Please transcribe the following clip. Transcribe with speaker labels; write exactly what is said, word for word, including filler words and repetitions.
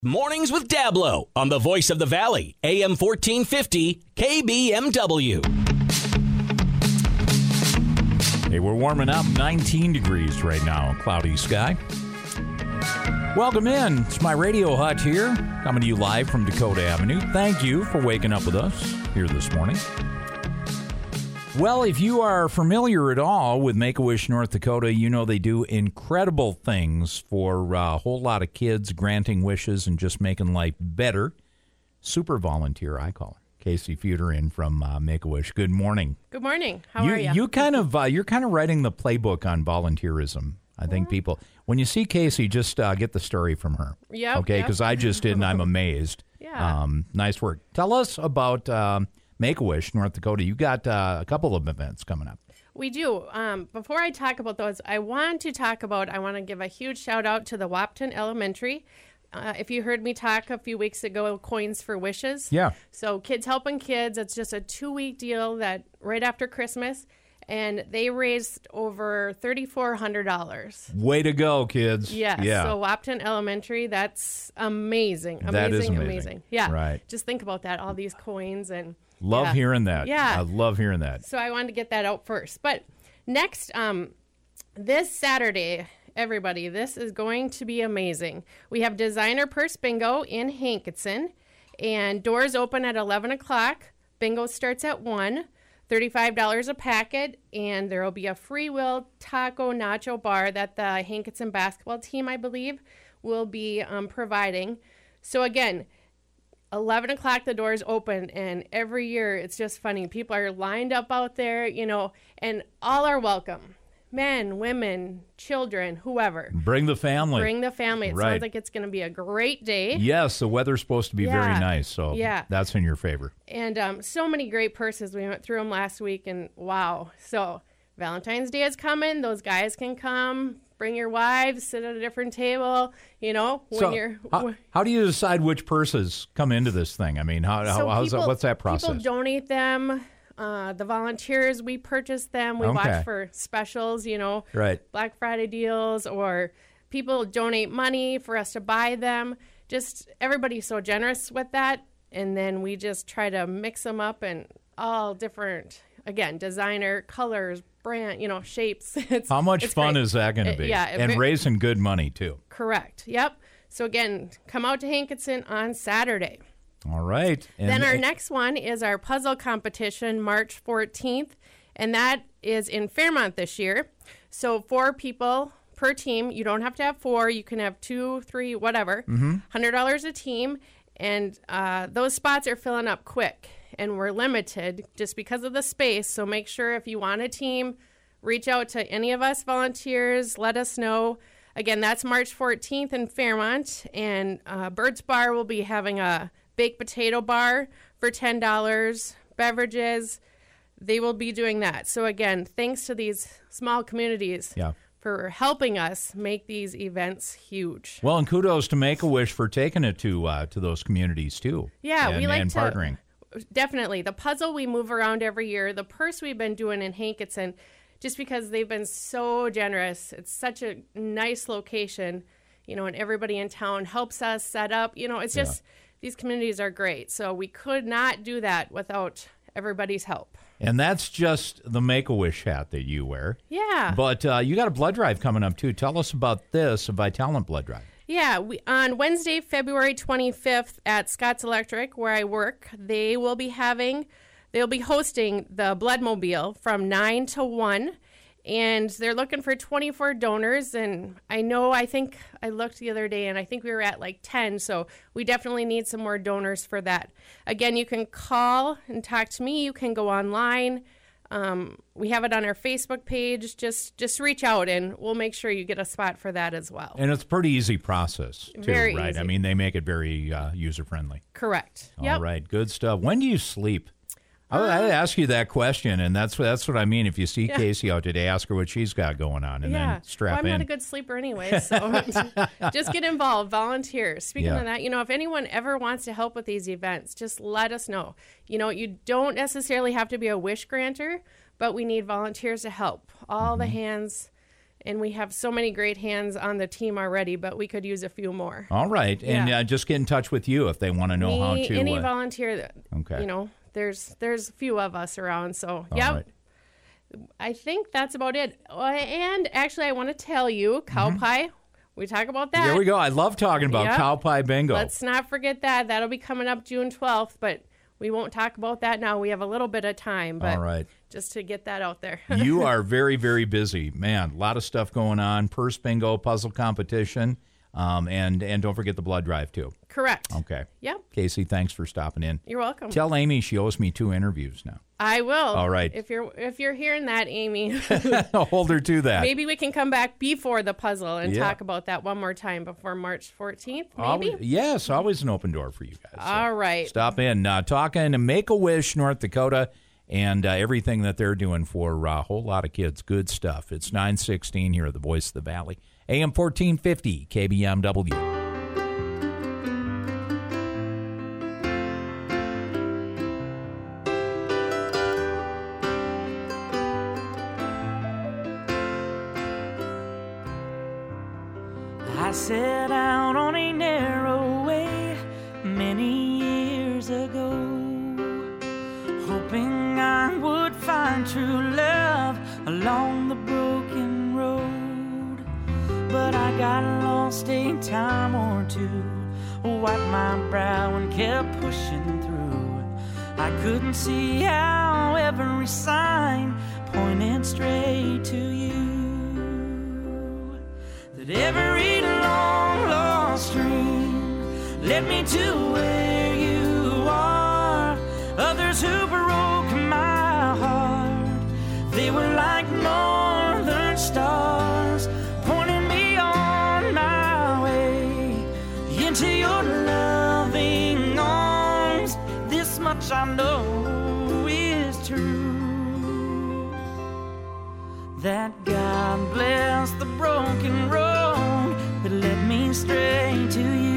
Speaker 1: Mornings with Dablo on the Voice of the Valley, A M fourteen fifty, K B M W.
Speaker 2: Hey, we're warming up, nineteen degrees right now, cloudy sky. Welcome in. It's my radio hut here, coming to you live from Dakota Avenue. Thank you for waking up with us here this morning. Well, if you are familiar at all with Make-A-Wish North Dakota, you know they do incredible things for uh, a whole lot of kids, granting wishes and just making life better. Super volunteer, I call her. Casey Feuder in from uh, Make-A-Wish. Good morning.
Speaker 3: Good morning. How
Speaker 2: you,
Speaker 3: are you?
Speaker 2: You kind of, uh, you're kind of writing the playbook on volunteerism. I think
Speaker 3: Mm-hmm.
Speaker 2: people, when you see Casey, just uh, get the story from her.
Speaker 3: Yep,
Speaker 2: Okay,
Speaker 3: yep.
Speaker 2: because I just did, and I'm amazed.
Speaker 3: Yeah.
Speaker 2: Um, nice work. Tell us about um, Make-A-Wish North Dakota. You got uh, a couple of events coming up.
Speaker 3: We do. Um, before I talk about those, I want to talk about, I want to give a huge shout out to the Wapton Elementary. Uh, if you heard me talk a few weeks ago, Coins for Wishes.
Speaker 2: Yeah.
Speaker 3: So Kids Helping Kids, it's just a two-week deal that right after Christmas, and they raised over three thousand four hundred dollars.
Speaker 2: Way to go, kids.
Speaker 3: Yes.
Speaker 2: Yeah.
Speaker 3: So Wapton Elementary, that's amazing. Amazing,
Speaker 2: That is amazing.
Speaker 3: amazing. Yeah.
Speaker 2: Right.
Speaker 3: Just think about that, all these coins and
Speaker 2: Love
Speaker 3: yeah.
Speaker 2: hearing that.
Speaker 3: Yeah.
Speaker 2: I love hearing that.
Speaker 3: So I wanted to get that out first. But next, um, this Saturday, everybody, this is going to be amazing. We have Designer Purse Bingo in Hankinson, and doors open at eleven o'clock. Bingo starts at one. thirty-five dollars a packet, and there will be a free will taco nacho bar that the Hankinson basketball team, I believe, will be um, providing. So again, eleven o'clock, the doors open, and every year it's just funny. People are lined up out there, you know, and all are welcome. Men, women, children, whoever.
Speaker 2: Bring the family.
Speaker 3: Bring the family. It
Speaker 2: Right.
Speaker 3: sounds like it's going to be a great day.
Speaker 2: Yes, the weather's supposed to be very
Speaker 3: Yeah.
Speaker 2: nice, so
Speaker 3: Yeah.
Speaker 2: that's in your favor.
Speaker 3: And um, so many great purses. We went through them last week, and wow. So Valentine's Day is coming. Those guys can come. Bring your wives. Sit at a different table. You know, when
Speaker 2: So
Speaker 3: you're.
Speaker 2: how, how do you decide which purses come into this thing? I mean, how,
Speaker 3: So
Speaker 2: how how's
Speaker 3: people-
Speaker 2: that, what's that process?
Speaker 3: People donate them. Uh, the volunteers, we purchase them. We
Speaker 2: Okay.
Speaker 3: watch for specials, you know,
Speaker 2: Right.
Speaker 3: Black Friday deals, or people donate money for us to buy them. Just everybody's so generous with that. And then we just try to mix them up and all different, again, designer, colors, brand, you know, shapes. It's,
Speaker 2: How much
Speaker 3: it's
Speaker 2: fun
Speaker 3: great.
Speaker 2: is that going to
Speaker 3: Uh,
Speaker 2: be?
Speaker 3: yeah, it
Speaker 2: and
Speaker 3: ve-
Speaker 2: raising good money, too.
Speaker 3: Correct. Yep. So again, come out to Hankinson on Saturday.
Speaker 2: All right. And
Speaker 3: Then our next one is our puzzle competition, March fourteenth, and that is in Fairmont this year. So four people per team. You don't have to have four. You can have two, three, whatever. Mm-hmm. one hundred dollars a team, and uh, those spots are filling up quick, and we're limited just because of the space. So make sure if you want a team, reach out to any of us volunteers. Let us know. Again, that's March fourteenth in Fairmont, and uh, Bird's Bar will be having a baked potato bar for ten dollars, beverages. They will be doing that. So again, thanks to these small communities
Speaker 2: Yeah.
Speaker 3: for helping us make these events huge.
Speaker 2: Well, and kudos to Make-A-Wish for taking it to uh, to those communities, too.
Speaker 3: Yeah,
Speaker 2: and,
Speaker 3: we like
Speaker 2: and
Speaker 3: to
Speaker 2: partnering.
Speaker 3: Definitely. The puzzle we move around every year. The purse we've been doing in Hankinson, just because they've been so generous. It's such a nice location, you know, and everybody in town helps us set up. You know, it's just, these communities are great. So we could not do that without everybody's help.
Speaker 2: And that's just the Make-A-Wish hat that you wear.
Speaker 3: Yeah.
Speaker 2: But uh, you got a blood drive coming up, too. Tell us about this, a Vitalant blood drive.
Speaker 3: Yeah, we, on Wednesday, February twenty-fifth at Scott's Electric, where I work, they will be having, they'll be hosting the Bloodmobile from nine to one, and they're looking for twenty-four donors, and I know, I think, I looked the other day, and I think we were at like ten, so we definitely need some more donors for that. Again, you can call and talk to me, you can go online. Um, we have it on our Facebook page. Just just reach out, and we'll make sure you get a spot for that as well.
Speaker 2: And it's a pretty easy process, too,
Speaker 3: Very
Speaker 2: right?
Speaker 3: easy.
Speaker 2: I mean, they make it very uh, user-friendly.
Speaker 3: Correct.
Speaker 2: All
Speaker 3: Yep.
Speaker 2: right, good stuff. When do you sleep? I would I'd ask you that question, and that's that's what I mean. If you see
Speaker 3: Yeah.
Speaker 2: Casey out today, ask her what she's got going on, and
Speaker 3: yeah.
Speaker 2: then strap
Speaker 3: well, I'm
Speaker 2: in.
Speaker 3: not a good sleeper anyway, so just get involved, volunteer. Speaking
Speaker 2: Yeah.
Speaker 3: of that, you know, if anyone ever wants to help with these events, just let us know. You know, you don't necessarily have to be a wish granter, but we need volunteers to help. All
Speaker 2: Mm-hmm.
Speaker 3: the hands And we have so many great hands on the team already, but we could use a few more.
Speaker 2: All right. And
Speaker 3: Yeah.
Speaker 2: uh, just get in touch with you if they want to know
Speaker 3: Me,
Speaker 2: how to.
Speaker 3: any
Speaker 2: uh,
Speaker 3: volunteer, that,
Speaker 2: okay.
Speaker 3: you know, there's there's a few of us around. So,
Speaker 2: All
Speaker 3: yeah.
Speaker 2: right.
Speaker 3: I think that's about it. Uh, And actually, I want to tell you, cow pie, we talk about that.
Speaker 2: There we go. I love talking about
Speaker 3: Yep.
Speaker 2: cow pie bingo.
Speaker 3: Let's not forget that. That'll be coming up June twelfth, but we won't talk about that now. We have a little bit of time, but
Speaker 2: All right.
Speaker 3: just to get that out there.
Speaker 2: You are very, very busy. Man, a lot of stuff going on. Purse bingo, puzzle competition, um, and, and don't forget the blood drive, too.
Speaker 3: Correct.
Speaker 2: Okay.
Speaker 3: Yep.
Speaker 2: Casey, thanks for stopping in.
Speaker 3: You're welcome.
Speaker 2: Tell Amy she owes me two interviews now.
Speaker 3: I will.
Speaker 2: All right.
Speaker 3: If you're if you're hearing that, Amy,
Speaker 2: Hold her to that.
Speaker 3: maybe we can come back before the puzzle and
Speaker 2: Yeah.
Speaker 3: talk about that one more time before March fourteenth, maybe?
Speaker 2: Always, yes, always an open door for you guys. So
Speaker 3: All right.
Speaker 2: Stop in. Uh, talking to Make-A-Wish, North Dakota, and uh, everything that they're doing for uh, a whole lot of kids. Good stuff. It's nine sixteen here at the Voice of the Valley. A M fourteen fifty, K B M W.
Speaker 4: I set out on a narrow way many years ago, hoping I would find true love along the broken road. But I got lost a time or two, wiped my brow and kept pushing through. I couldn't see how every sign pointed straight to you. That every long lost dream led me to where you are. Others who broke my heart, they were like northern stars, pointing me on my way into your loving arms. This much I know is true, that God bless the broken road that led me straight to you.